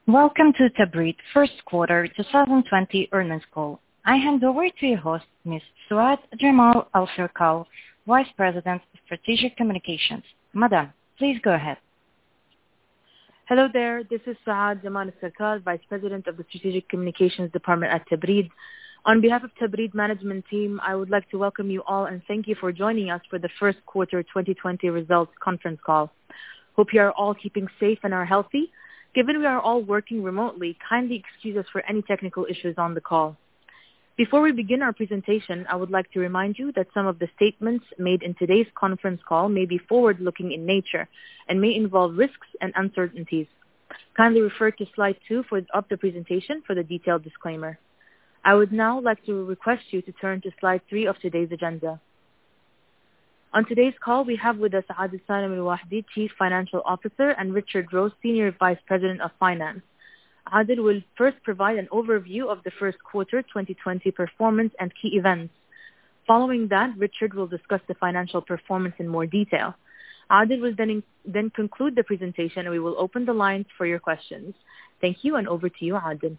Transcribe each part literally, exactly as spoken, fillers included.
Welcome to Tabreed First Quarter twenty twenty Earnings Call. I hand over to your host, Miz Suad Jamal Al-Sirkal, Vice President of Strategic Communications. Madam, please go ahead. Hello there, this is Suad Jamal Al-Sirkal, Vice President of the Strategic Communications Department at Tabreed. On behalf of Tabreed Management Team, I would like to welcome you all and thank you for joining us for the First Quarter twenty twenty Results Conference Call. Hope you are all keeping safe and are healthy. Given we are all working remotely, kindly excuse us for any technical issues on the call. Before we begin our presentation, I would like to remind you that some of the statements made in today's conference call may be forward-looking in nature and may involve risks and uncertainties. Kindly refer to slide two for, of the presentation for the detailed disclaimer. I would now like to request you to turn to slide three of today's agenda. On today's call, we have with us Adil Salam Al-Wahdi, Chief Financial Officer, and Richard Rose, Senior Vice President of Finance. Adil will first provide an overview of the first quarter twenty twenty performance and key events. Following that, Richard will discuss the financial performance in more detail. Adil will then, then conclude the presentation and we will open the lines for your questions. Thank you, and over to you, Adil.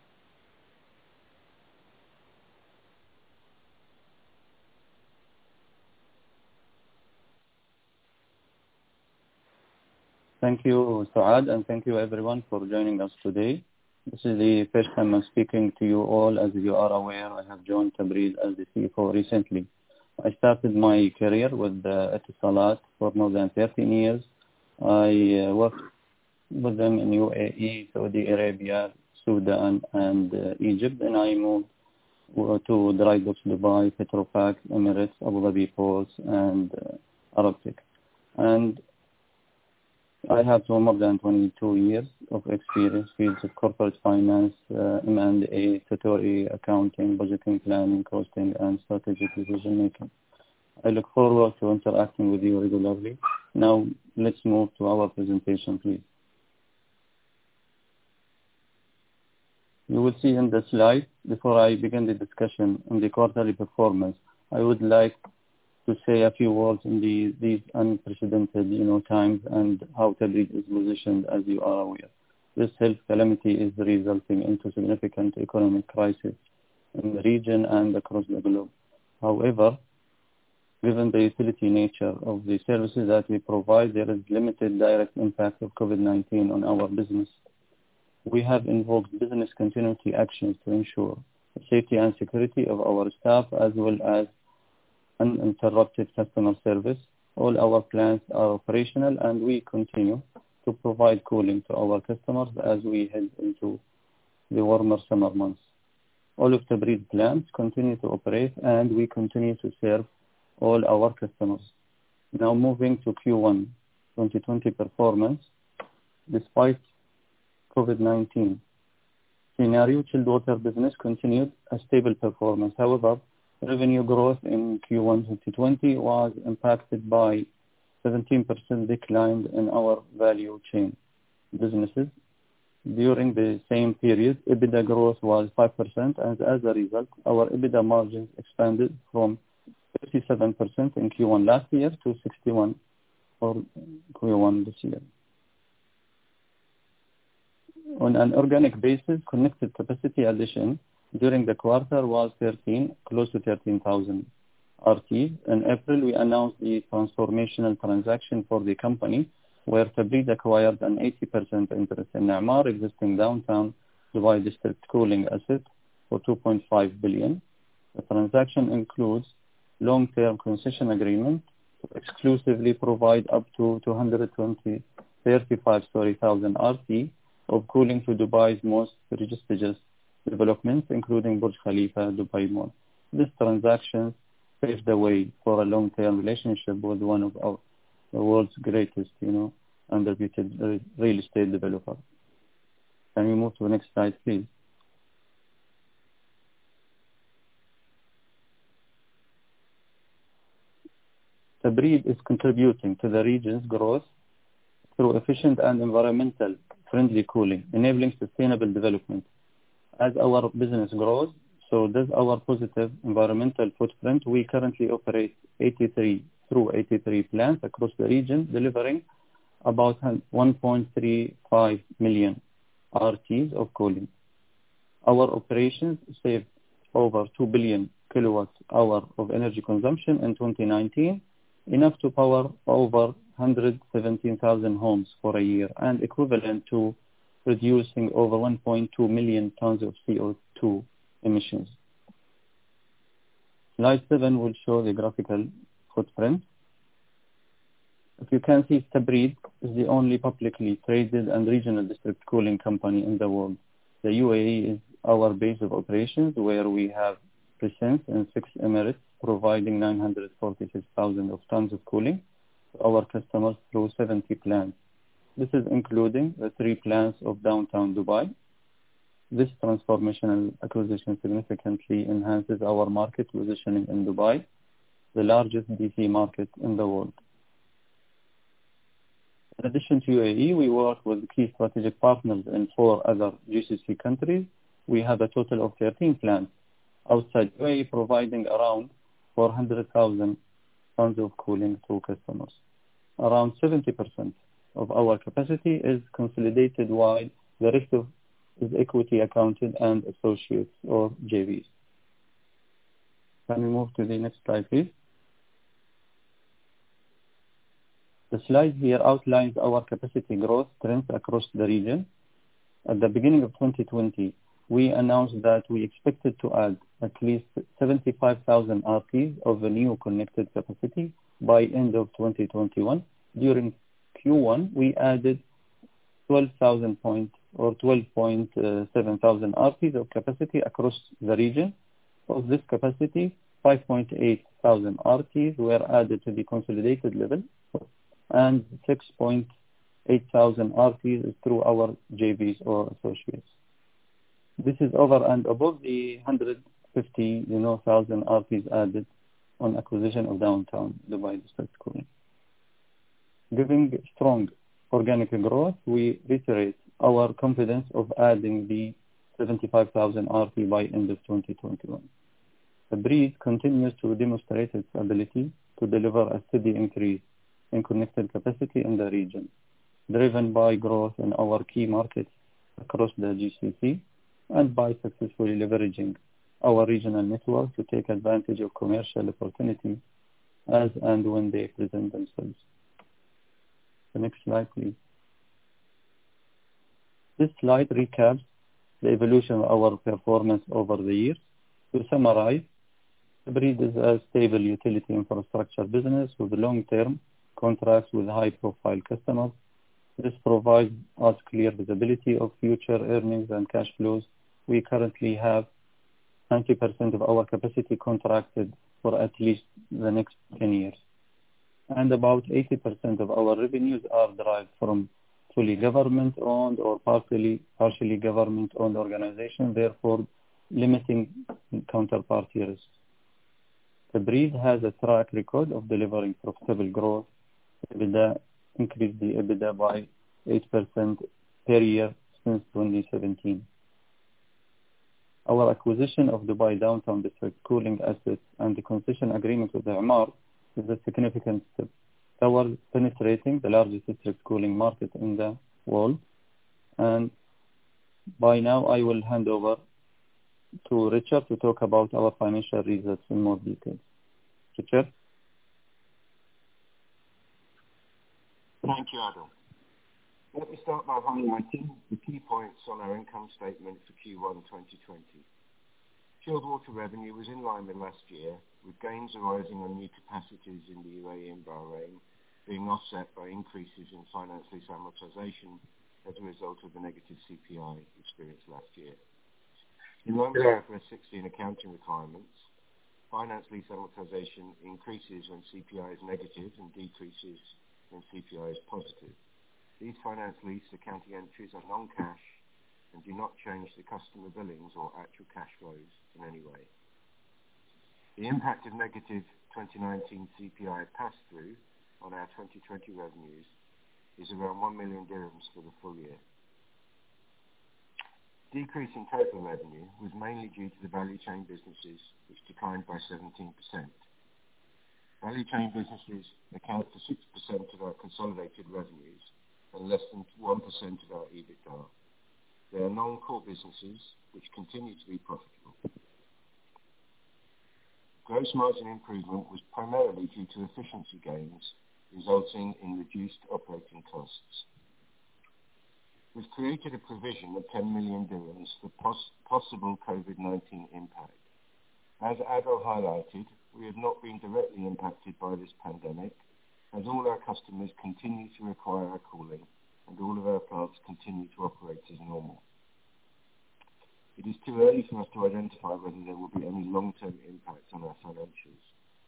Thank you, Saad, and thank you everyone for joining us today. This is the first time I'm speaking to you all. As you are aware, I have joined Tabreed as the C F O recently. I started my career with uh, Etisalat for more than thirteen years. I uh, worked with them in U A E, Saudi Arabia, Sudan, and uh, Egypt, and I moved uh, to Dry Docks Dubai, Petrofac, Emirates, Abu Dhabi Ports, and uh, Arabtec. And I have more than twenty-two years of experience fields of corporate finance, uh, M and A, statutory accounting, budgeting, planning, costing, and strategic decision making. I look forward to interacting with you regularly. Now, let's move to our presentation, please. You will see in the slide, before I begin the discussion on the quarterly performance, I would like to say a few words in the, these unprecedented, you know, times and how Tabreed is positioned, as you are aware. This health calamity is resulting into significant economic crisis in the region and across the globe. However, given the utility nature of the services that we provide, there is limited direct impact of COVID nineteen on our business. We have invoked business continuity actions to ensure the safety and security of our staff as well as uninterrupted customer service. All our plants are operational and we continue to provide cooling to our customers as we head into the warmer summer months. All of Tabreed plants continue to operate and we continue to serve all our customers. Now moving to Q one twenty twenty performance. Despite COVID nineteen scenario, chilled water business continued a stable performance. However, revenue growth in Q one twenty twenty was impacted by seventeen percent decline in our value chain businesses. During the same period, EBITDA growth was five percent, and as a result, our EBITDA margins expanded from thirty-seven percent in Q one last year to sixty-one for Q one this year. On an organic basis, connected capacity addition during the quarter was thirteen, close to thirteen thousand R T. In April, we announced the transformational transaction for the company, where Tabreed acquired an eighty percent interest in Emaar, existing downtown Dubai district cooling asset, for two point five billion dollars. The transaction includes long-term concession agreement to exclusively provide up to two hundred twenty, thirty-five thousand R T of cooling to Dubai's most prestigious developments, including Burj Khalifa, Dubai Mall. This transaction paved the way for a long-term relationship with one of our, the world's greatest, you know, underrated real estate developer. Can we move to the next slide, please? Tabreed is contributing to the region's growth through efficient and environmental friendly cooling, enabling sustainable development. As our business grows, so does our positive environmental footprint. We currently operate eighty-three through eighty-three plants across the region, delivering about one point three five million R Ts of cooling. Our operations saved over two billion kilowatt hour of energy consumption in twenty nineteen, enough to power over one hundred seventeen thousand homes for a year and equivalent to reducing over one point two million tons of C O two emissions. Slide seven will show the graphical footprint. If you can see, Tabreed is the only publicly traded and regional district cooling company in the world. The U A E is our base of operations, where we have presence in six emirates, providing nine hundred forty-six thousand of tons of cooling to our customers through seventy plants. This is including the three plants of downtown Dubai. This transformational acquisition significantly enhances our market positioning in Dubai, the largest D C market in the world. In addition to U A E, we work with key strategic partners in four other G C C countries. We have a total of thirteen plants outside U A E, providing around four hundred thousand tons of cooling to customers. Around seventy percent of our capacity is consolidated, while the rest of is equity accounted and associates or J Vs. Can we move to the next slide, please? The slide here outlines our capacity growth trends across the region. At the beginning of twenty twenty, we announced that we expected to add at least seventy-five thousand R Ts of a new connected capacity by end of twenty twenty-one. During Q one, we added twelve thousand point or twelve point seven thousand R Ts of capacity across the region. Of this capacity, five point eight thousand R Ts were added to the consolidated level, and six point eight thousand R Ts is through our J Vs or associates. This is over and above the one hundred fifty, you know, thousand R Ts added on acquisition of downtown Dubai district cooling. Giving strong organic growth, we reiterate our confidence of adding the seventy-five thousand R T by end of twenty twenty-one. Tabreed continues to demonstrate its ability to deliver a steady increase in connected capacity in the region, driven by growth in our key markets across the G C C and by successfully leveraging our regional network to take advantage of commercial opportunities as and when they present themselves. The next slide, please. This slide recaps the evolution of our performance over the years. To summarize, Tabreed is a stable utility infrastructure business with long-term contracts with high-profile customers. This provides us clear visibility of future earnings and cash flows. We currently have ninety percent of our capacity contracted for at least the next ten years. And about eighty percent of our revenues are derived from fully government-owned or partially, partially government-owned organizations, therefore limiting counterparty risk. Tabreed has a track record of delivering profitable growth. EBITDA increased the EBITDA by eight percent per year since twenty seventeen. Our acquisition of Dubai Downtown District cooling assets and the concession agreement with the Emaar is a significant step towards penetrating the largest district cooling market in the world. And by now, I will hand over to Richard to talk about our financial results in more detail. Richard? Thank you, Adam. Let me start by highlighting the key points on our income statement for Q one twenty twenty. Chilled water revenue was in line with last year, with gains arising on new capacities in the U A E and Bahrain being offset by increases in finance lease amortization as a result of the negative C P I experienced last year. In line with I F R S sixteen accounting requirements, finance lease amortization increases when C P I is negative and decreases when C P I is positive. These finance lease accounting entries are non-cash and do not change the customer billings or actual cash flows in any way. The impact of negative twenty nineteen C P I pass-through on our twenty twenty revenues is around one million dirhams for the full year. Decrease in total revenue was mainly due to the value chain businesses, which declined by seventeen percent. Value chain businesses account for six percent of our consolidated revenues and less than one percent of our EBITDA. They are non-core businesses which continue to be profitable. Gross margin improvement was primarily due to efficiency gains, resulting in reduced operating costs. We've created a provision of ten million dirhams for pos- possible COVID nineteen impact. As Adel highlighted, we have not been directly impacted by this pandemic, as all our customers continue to require our cooling and all of our plants continue to operate as normal. It is too early for us to identify whether there will be any long-term impact on our financials.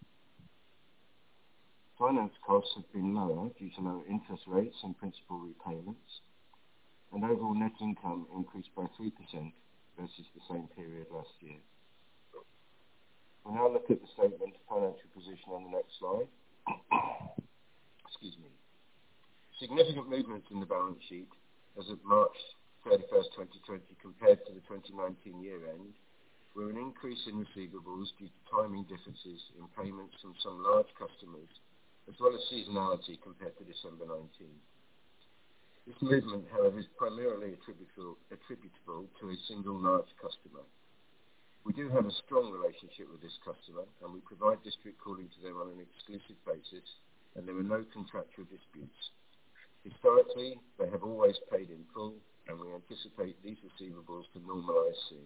Finance costs have been lower due to lower interest rates and principal repayments, and overall net income increased by three percent versus the same period last year. We'll now look at the statement of financial position on the next slide. Excuse me. Significant movements in the balance sheet as of March thirty-first, twenty twenty, compared to the twenty nineteen year end, were an increase in receivables due to timing differences in payments from some large customers, as well as seasonality compared to December nineteen. This movement, however, is primarily attributable, attributable to a single large customer. We do have a strong relationship with this customer, and we provide district cooling to them on an exclusive basis, and there are no contractual disputes. Historically, they have always paid in full, and we anticipate these receivables to normalise soon.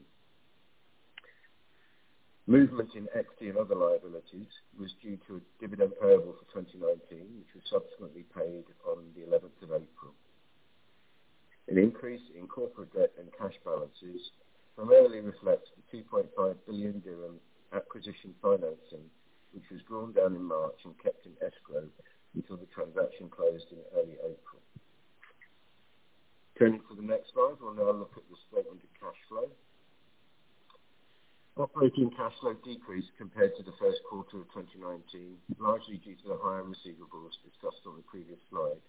Movement in equity and other liabilities was due to a dividend payable for twenty nineteen, which was subsequently paid on the eleventh of April. An increase in corporate debt and cash balances primarily reflects the two point five billion dirham acquisition financing, which was drawn down in March and kept in escrow until the transaction closed in early April. Turning to the next slide, we'll now look at the statement of cash flow. Operating cash flow decreased compared to the first quarter of twenty nineteen, largely due to the higher receivables discussed on the previous slide.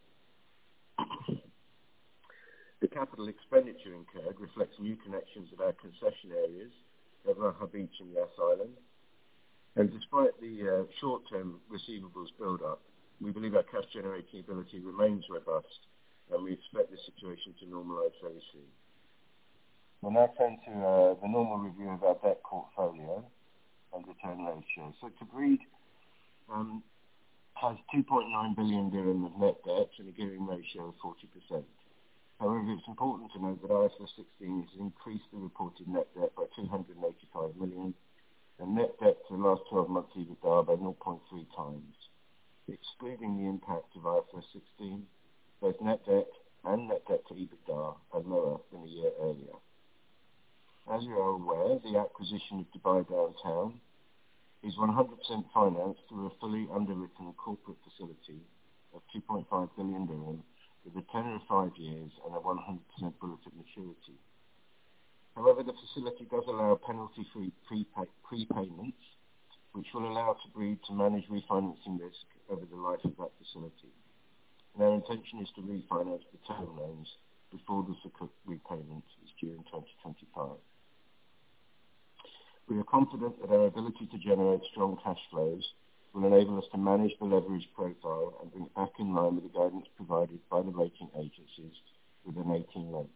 The capital expenditure incurred reflects new connections of our concession areas of Raha Beach and Yas Island. And despite the uh, short-term receivables build-up, we believe our cash generating ability remains robust, and we expect the situation to normalise very soon. We'll now turn to uh, the normal review of our debt portfolio and return ratio. So Tabreed um, has two point nine billion dirham of net debt and a gearing ratio of forty percent. However, it's important to note that I F R S sixteen has increased the reported net debt by two hundred eighty-five million and net debt to the last twelve months EBITDA by zero point three times. Excluding the impact of I F R S sixteen, both net debt and net debt to EBITDA are lower than a year earlier. As you are aware, the acquisition of Dubai Downtown is one hundred percent financed through a fully underwritten corporate facility of two point five billion dirham with a tenor of five years and a one hundred percent bulleted maturity. However, the facility does allow penalty-free prepay- prepayments, which will allow Tabreed to manage refinancing risk over the life of that facility. And our intention is to refinance the term loans before the Sukuk repayment is due in twenty twenty-five. We are confident that our ability to generate strong cash flows will enable us to manage the leverage profile and bring it back in line with the guidance provided by the rating agencies within eighteen months.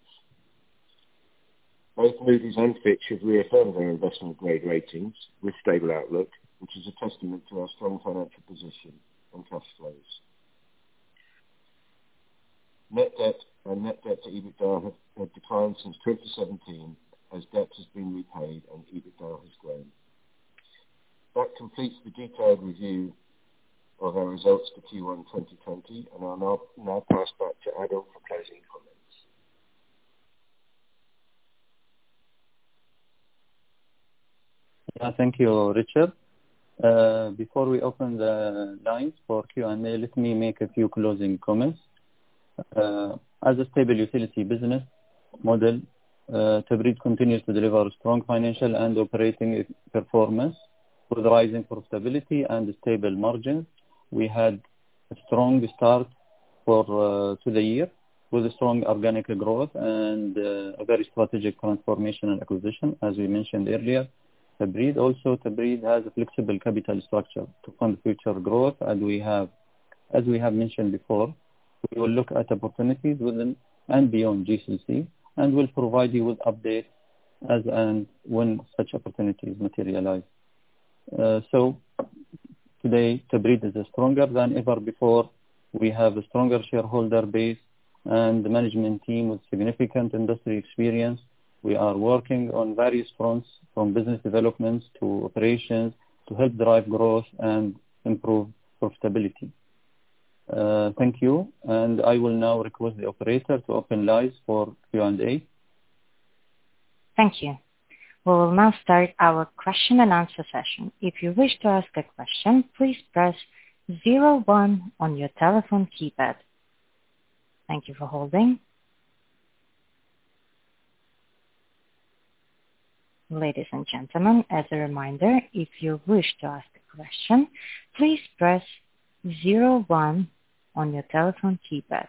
Both Moody's and Fitch have reaffirmed their investment-grade ratings with stable outlook, which is a testament to our strong financial position and cash flows. Net debt and net debt to EBITDA have, have declined since twenty seventeen as debt has been repaid and EBITDA has grown. That completes the detailed review of our results for Q one twenty twenty, and I'll now, now pass back to Adel for closing comments. Yeah, thank you, Richard. Uh, before we open the lines for Q and A, let me make a few closing comments. Uh, as a stable utility business model, uh, Tabreed continues to deliver strong financial and operating performance with rising profitability and stable margins. We had a strong start for uh, to the year with a strong organic growth and uh, a very strategic transformation and acquisition, as we mentioned earlier. Tabreed also Tabreed has a flexible capital structure to fund future growth, and we have, as we have mentioned before, we will look at opportunities within and beyond G C C and will provide you with updates as and when such opportunities materialize. Uh, so today, Tabreed is stronger than ever before. We have a stronger shareholder base and the management team with significant industry experience. We are working on various fronts, from business developments to operations, to help drive growth and improve profitability. Uh, thank you, and I will now request the operator to open lines for Q and A. Thank you. We will now start our question and answer session. If you wish to ask a question, please press zero one on your telephone keypad. Thank you for holding. Ladies and gentlemen, as a reminder, if you wish to ask a question, please press zero one on your telephone keypad.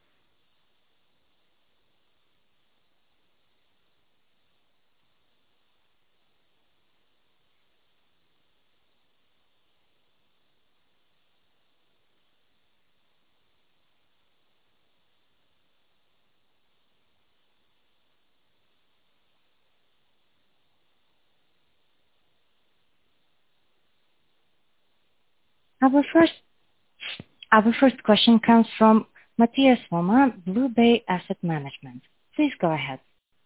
Our first, our first question comes from Matthias Homer, Blue Bay Asset Management. Please go ahead.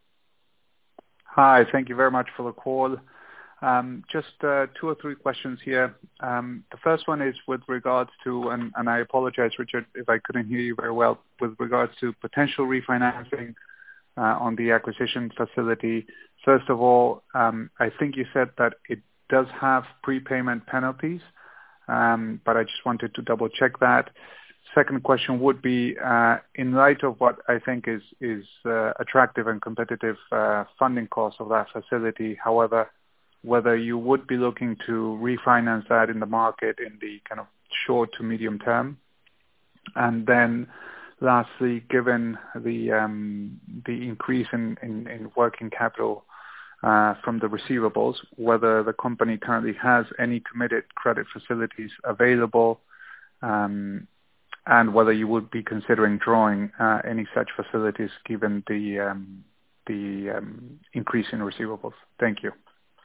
Hi, thank you very much for the call. Um, just uh, two or three questions here. Um, the first one is with regards to, and, and I apologize, Richard, if I couldn't hear you very well, with regards to potential refinancing uh, on the acquisition facility. First of all, um, I think you said that it does have prepayment penalties. Um, but I just wanted to double check that. Second question would be, uh, in light of what I think is, is uh, attractive and competitive uh, funding costs of that facility, however, whether you would be looking to refinance that in the market in the kind of short to medium term. And then lastly, given the um, the increase in, in, in working capital Uh, from the receivables, whether the company currently has any committed credit facilities available, um, and whether you would be considering drawing uh, any such facilities given the um, the um, increase in receivables. Thank you.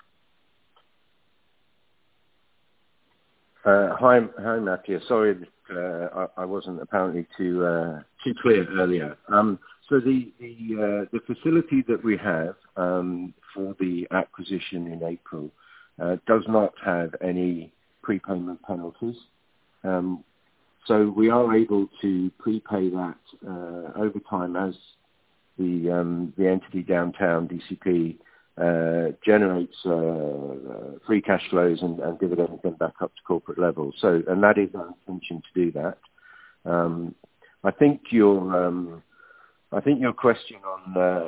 Uh, hi, hi, Matthew. Sorry that uh, I, I wasn't apparently too uh, too clear earlier. Um, so the the, uh, the facility that we have um, for the acquisition in April uh, does not have any prepayment penalties. Um, so we are able to prepay that uh, over time as the um, the entity downtown D C P uh, generates uh, free cash flows and, and dividends then back up to corporate level. So, and that is our intention to do that. Um, I think your um, I think your question on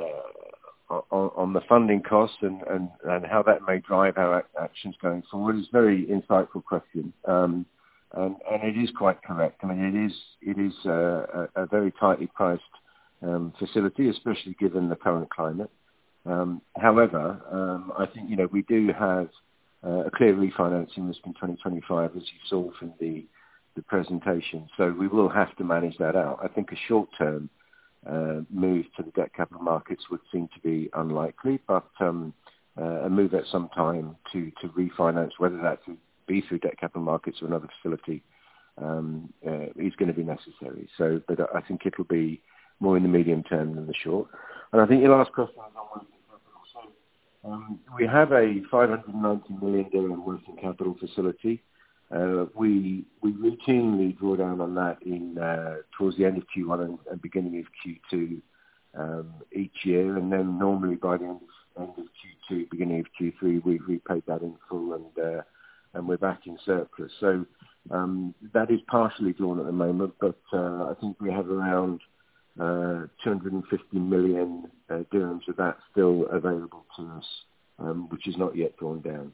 uh, on, on the funding costs and, and, and how that may drive our actions going forward is a very insightful question, um, and, and it is quite correct. I mean, it is it is uh, a, a very tightly priced um, facility, especially given the current climate. Um, however, um, I think you know we do have uh, a clear refinancing risk in twenty twenty-five, as you saw from the the presentation. So we will have to manage that out. I think a short term Uh, move to the debt capital markets would seem to be unlikely, but um, uh, a move at some time to, to refinance, whether that would be through debt capital markets or another facility, um, uh, is going to be necessary. So, but I think it'll be more in the medium term than the short. And I think your last question was on working capital. So um, we have a five hundred ninety million dirham working capital facility. Uh, we we routinely draw down on that in uh, towards the end of Q one and, and beginning of Q two um, each year, and then normally by the end of, end of Q two, beginning of Q three, we've repaid that in full, and uh, and we're back in surplus. So um, that is partially drawn at the moment, but uh, I think we have around uh, two hundred fifty million uh, dirhams of that still available to us, um, which is not yet drawn down.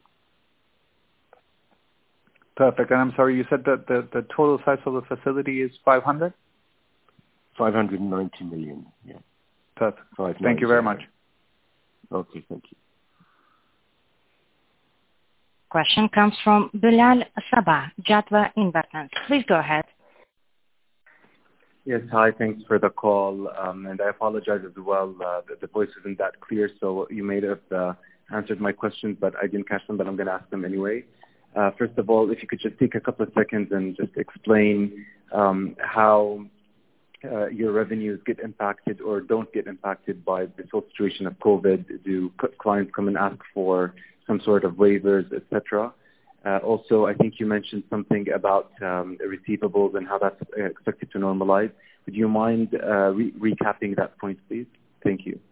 Perfect. And I'm sorry, you said that the, the total size of the facility is five hundred? five hundred ninety million, yeah. Perfect. Thank you very much. Okay, thank you. Question comes from Bilal Sabah, Jadwa Investments. Please go ahead. Yes, hi, thanks for the call. Um, and I apologize as well uh, that the voice isn't that clear, so you may have uh, answered my questions, but I didn't catch them, but I'm going to ask them anyway. Uh, first of all, if you could just take a couple of seconds and just explain um, how uh, your revenues get impacted or don't get impacted by this whole situation of COVID. Do clients come and ask for some sort of waivers, et cetera? Uh, also, I think you mentioned something about um, receivables and how that's expected to normalize. Would you mind uh, re- recapping that point, please? Thank you.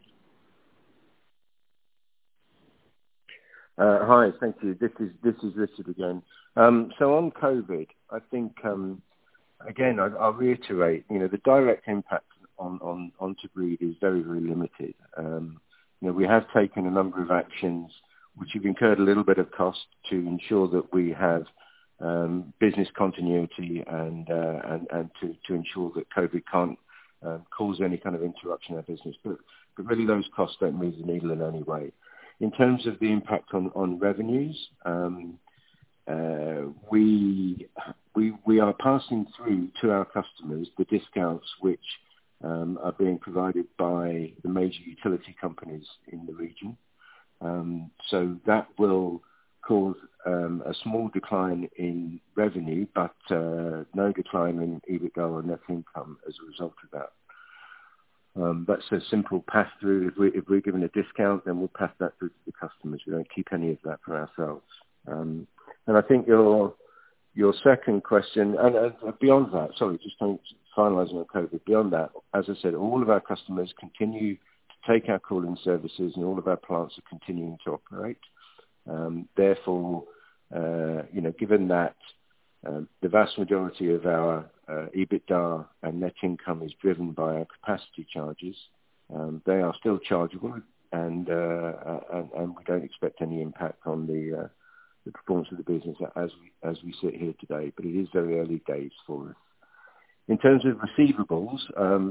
Uh, hi, thank you. This is this is Richard again. Um, so on COVID, I think um, again I, I'll reiterate. You know, the direct impact on on on Tabreed is very very limited. Um, you know, we have taken a number of actions which have incurred a little bit of cost to ensure that we have um, business continuity and uh, and and to to ensure that COVID can't uh, cause any kind of interruption in our business. But but really, those costs don't move the needle in any way. In terms of the impact on, on revenues, um, uh, we, we we are passing through to our customers the discounts which um, are being provided by the major utility companies in the region. Um, so that will cause um, a small decline in revenue, but uh, no decline in EBITDA or net income as a result of that. Um, that's a simple pass-through. If, we, if we're given a discount, then we'll pass that through to the customers. We don't keep any of that for ourselves. Um, and I think your your second question, and uh, beyond that, sorry, just finalising on COVID, beyond that, as I said, all of our customers continue to take our cooling services and all of our plants are continuing to operate. Um, therefore, uh, you know, given that Um, the vast majority of our uh, EBITDA and net income is driven by our capacity charges. Um, they are still chargeable, and, uh, and and we don't expect any impact on the uh, the performance of the business as we as we sit here today. But it is very early days for us. In terms of receivables, um,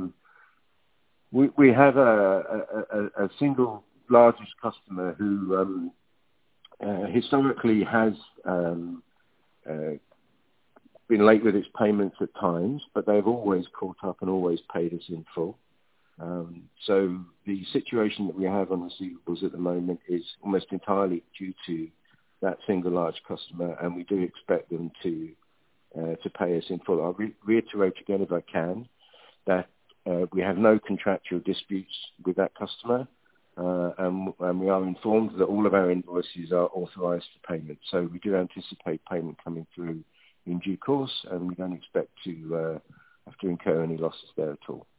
we we have a, a, a single largest customer who um, uh, historically has. Um, uh, been late with its payments at times, but they've always caught up and always paid us in full. Um, so the situation that we have on receivables at the moment is almost entirely due to that single large customer, and we do expect them to uh, to pay us in full. I'll re- reiterate again, if I can, that uh, we have no contractual disputes with that customer, uh, and, and we are informed that all of our invoices are authorised for payment. So we do anticipate payment coming through in due course, and we don't expect to uh, have to incur any losses there at all.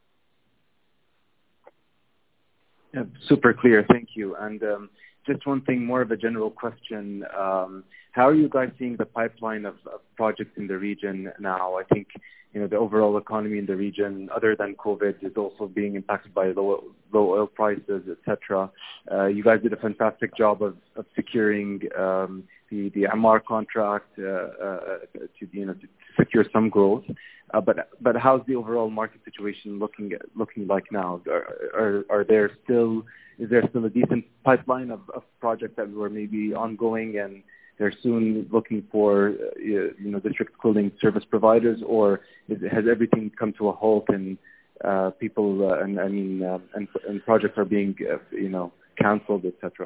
Yeah, super clear, thank you. And um, just one thing, more of a general question. Um, how are you guys seeing the pipeline of, of projects in the region now? I think you know the overall economy in the region, other than COVID, is also being impacted by low, low oil prices, et cetera. Uh, you guys did a fantastic job of, of securing um, the the M R contract uh, uh, to you know to secure some growth. Uh, but but how's the overall market situation looking looking like now? Are, are are there still is there still a decent pipeline of, of projects that were maybe ongoing and they're soon looking for uh, you know district cooling service providers, or is, has everything come to a halt and uh, people uh, and I mean uh, and and projects are being uh, you know cancelled, et cetera?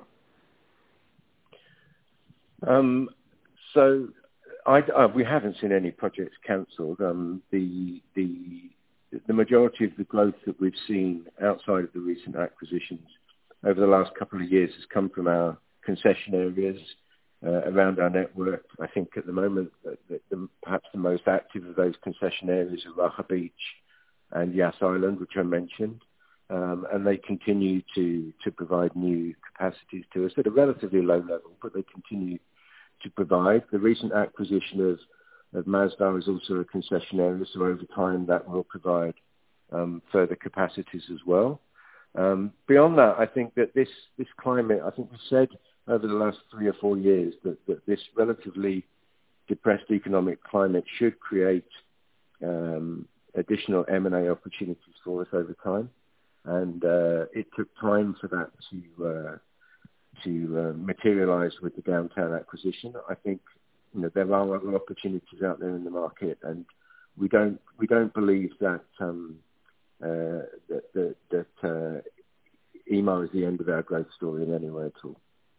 Um, so I, uh, we haven't seen any projects cancelled. Um, the the the majority of the growth that we've seen outside of the recent acquisitions over the last couple of years has come from our concession areas uh, around our network. I think at the moment that the, the, perhaps the most active of those concession areas are Raha Beach and Yas Island, which I mentioned. Um, and they continue to, to provide new capacities to us at a relatively low level, but they continue to provide. The recent acquisition of, of Masdar is also a concession area, so over time that will provide um, further capacities as well. Um, beyond that, I think that this, this climate, I think we've said over the last three or four years that, that this relatively depressed economic climate should create um, additional M and A opportunities for us over time. And uh, it took time for that to uh, to uh, materialise with the downtown acquisition. I think you know there are other opportunities out there in the market, and we don't we don't believe that um, uh, that that, that uh, E M A is the end of our growth story in any way at all.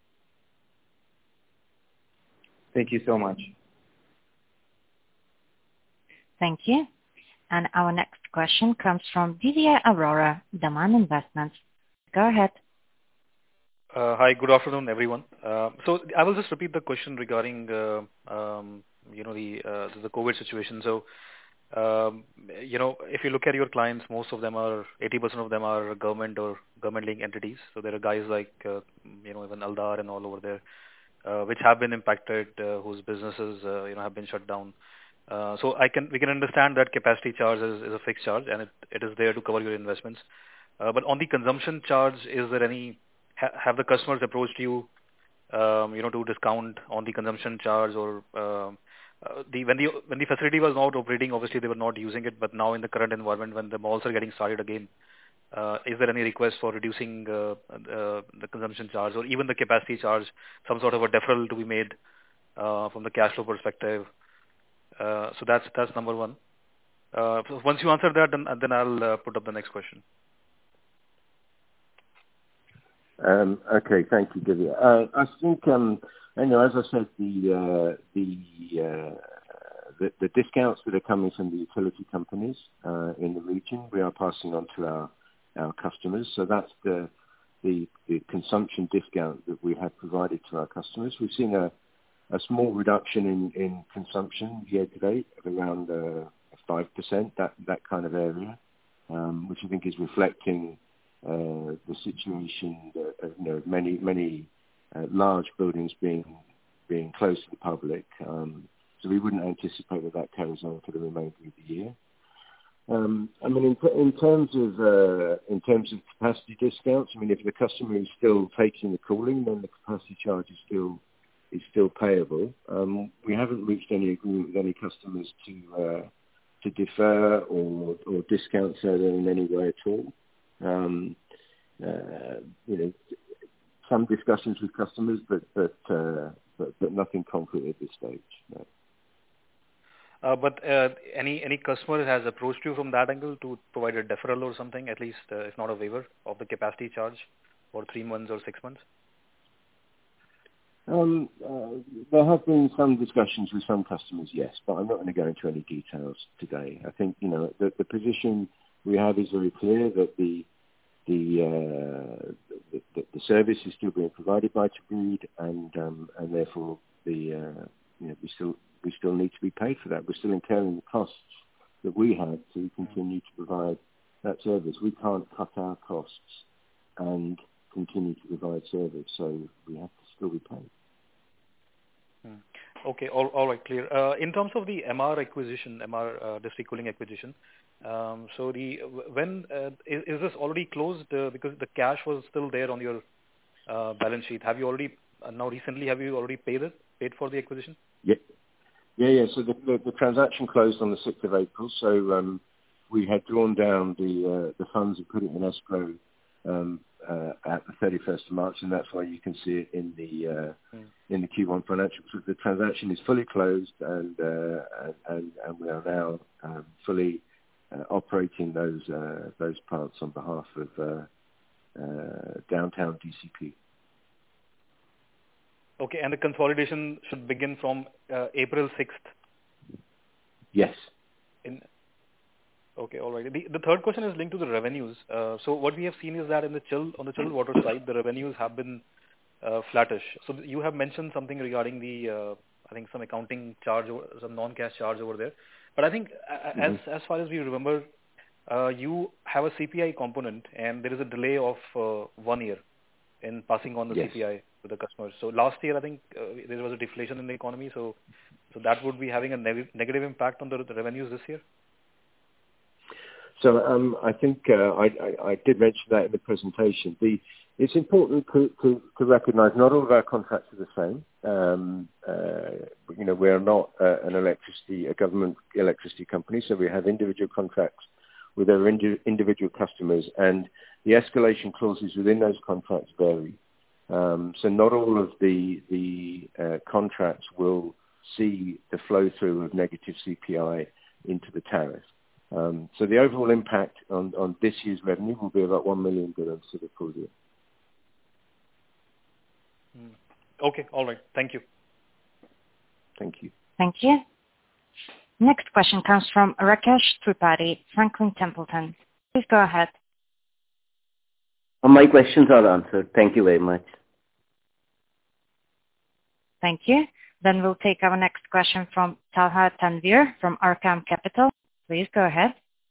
Thank you so much. Thank you. And our next question comes from Didier Aurora, Daman Investments. Go ahead. Uh, hi, good afternoon, everyone. Uh, so I will just repeat the question regarding, uh, um, you know, the uh, the COVID situation. So, um, you know, if you look at your clients, most of them are, eighty percent of them are government or government-linked entities. So there are guys like, uh, you know, even Aldar and all over there, uh, which have been impacted, uh, whose businesses, uh, you know, have been shut down. Uh, so I can we can understand that capacity charge is, is a fixed charge and it, it is there to cover your investments. Uh, but on the consumption charge, is there any ha, have the customers approached you, um, you know, to discount on the consumption charge or um, uh, the when the when the facility was not operating, obviously they were not using it. But now in the current environment, when the malls are getting started again, uh, is there any request for reducing uh, uh, the consumption charge or even the capacity charge, some sort of a deferral to be made uh, from the cash flow perspective? Uh, so that's that's number one. Uh, so once you answer that, then then I'll uh, put up the next question. Um, okay, thank you, Didier. Uh, I think, um, you know, as I said, the uh, the, uh, the the discounts that are coming from the utility companies uh, in the region, we are passing on to our our customers. So that's the the, the consumption discount that we have provided to our customers. We've seen a a small reduction in, in consumption year to date of around uh, five percent, that, that kind of area, um, which I think is reflecting uh, the situation that, uh, you know, many, many uh, large buildings being being closed to the public. Um, so we wouldn't anticipate that that carries on for the remainder of the year. Um, I mean, in, in terms of uh, in terms of capacity discounts, I mean, if the customer is still taking the cooling, then the capacity charge is still is still payable. Um, we haven't reached any agreement with any customers to uh, to defer or, or discount further in any way at all. Um, uh, you know, some discussions with customers, but but uh, but, but nothing concrete at this stage. No. Uh, but uh, any any customer has approached you from that angle to provide a deferral or something, at least uh, if not a waiver of the capacity charge for three months or six months? Um, uh, there have been some discussions with some customers, yes, but I'm not going to go into any details today. I think, you know, the, the position we have is very clear that the the, uh, the, the, the service is still being provided by Tabreed, and um, and therefore the uh, you know we still we still need to be paid for that. We're still incurring the costs that we have to continue to provide that service. We can't cut our costs and continue to provide service, so we have to still be paid. Okay, all, all right, clear. Uh, in terms of the M R acquisition, M R uh, district cooling acquisition, um, so the when uh, is, is this already closed? Uh, because the cash was still there on your uh, balance sheet. Have you already uh, now recently? Have you already paid it? Paid for the acquisition? Yeah, yeah, yeah. So the, the, the transaction closed on the sixth of April. So um, we had drawn down the uh, the funds and put it in escrow um, uh, at the thirty-first of March, and that's why you can see it in the uh, mm. in the Q one financials. So the transaction is fully closed, and uh, and, and we are now um, fully uh, operating those uh, those plants on behalf of uh, uh, Downtown D C P. Okay, and the consolidation should begin from uh, April sixth? Yes. In Okay, all right. The, the third question is linked to the revenues. Uh, so what we have seen is that in the chill, on the chilled water side, the revenues have been uh, flattish. So you have mentioned something regarding the, uh, I think some accounting charge or some non-cash charge over there. But I think mm-hmm. as as far as we remember, uh, you have a C P I component and there is a delay of uh, one year in passing on the yes. C P I to the customers. So last year, I think uh, there was a deflation in the economy. So so that would be having a neg- negative impact on the, the revenues this year? So um, I think uh, I, I, I did mention that in the presentation. The, it's important to, to, to recognise not all of our contracts are the same. Um, uh, you know, we are not uh, an electricity, a government electricity company, so we have individual contracts with our indi- individual customers, and the escalation clauses within those contracts vary. Um, so not all of the the uh, contracts will see the flow through of negative C P I into the tariff. Um, so the overall impact on, on this year's revenue will be about one million dirhams for the full year. Okay, all right. Thank you. Thank you. Thank you. Next question comes from Rakesh Tripathi, Franklin Templeton. Please go ahead. My questions are answered. Thank you very much. Thank you. Then we'll take our next question from Talha Tanvir from Arqam Capital. Please go ahead.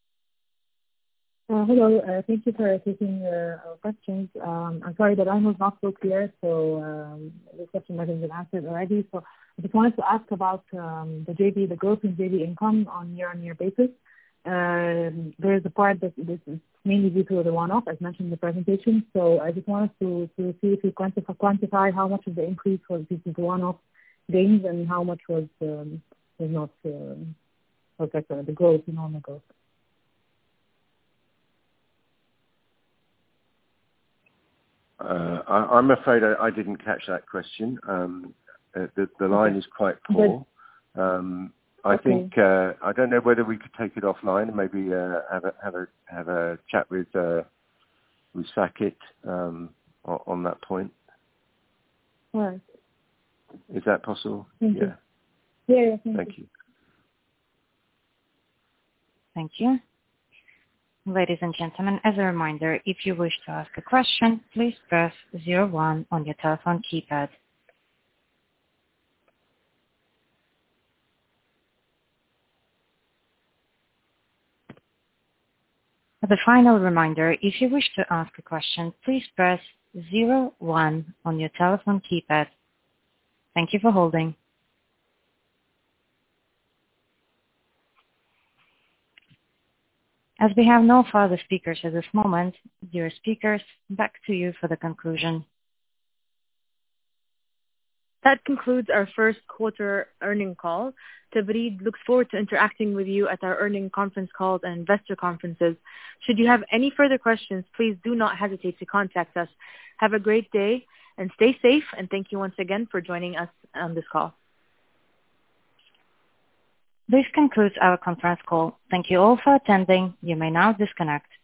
Uh, hello. Uh, thank you for taking uh, our questions. Um, I'm sorry, the line was not so clear, so um, the question might have been answered already. So I just wanted to ask about um, the J V, the growth in J V income on year-on-year basis. Um, there is a part that this is mainly due to the one-off, as mentioned in the presentation. So I just wanted to, to see if you quantify, quantify how much of the increase was due to the one-off gains and how much was um, was not uh, was like uh, the growth, the normal growth. Uh, I, I'm afraid I, I didn't catch that question. Um, uh, the, the line okay. is quite poor. Um, I okay. think uh, I don't know whether we could take it offline and maybe uh, have a have a have a chat with uh, with Sakit um, on, on that point. All right. Is that possible? Thank yeah. you. Yeah. yeah thank, thank you. you. Thank you. Ladies and gentlemen, as a reminder, if you wish to ask a question, please press zero one on your telephone keypad. As a final reminder, if you wish to ask a question, please press zero one on your telephone keypad. Thank you for holding. As we have no further speakers at this moment, dear speakers, back to you for the conclusion. That concludes our first quarter earning call. Tabreed looks forward to interacting with you at our earning conference calls and investor conferences. Should you have any further questions, please do not hesitate to contact us. Have a great day and stay safe, and thank you once again for joining us on this call. This concludes our conference call. Thank you all for attending. You may now disconnect.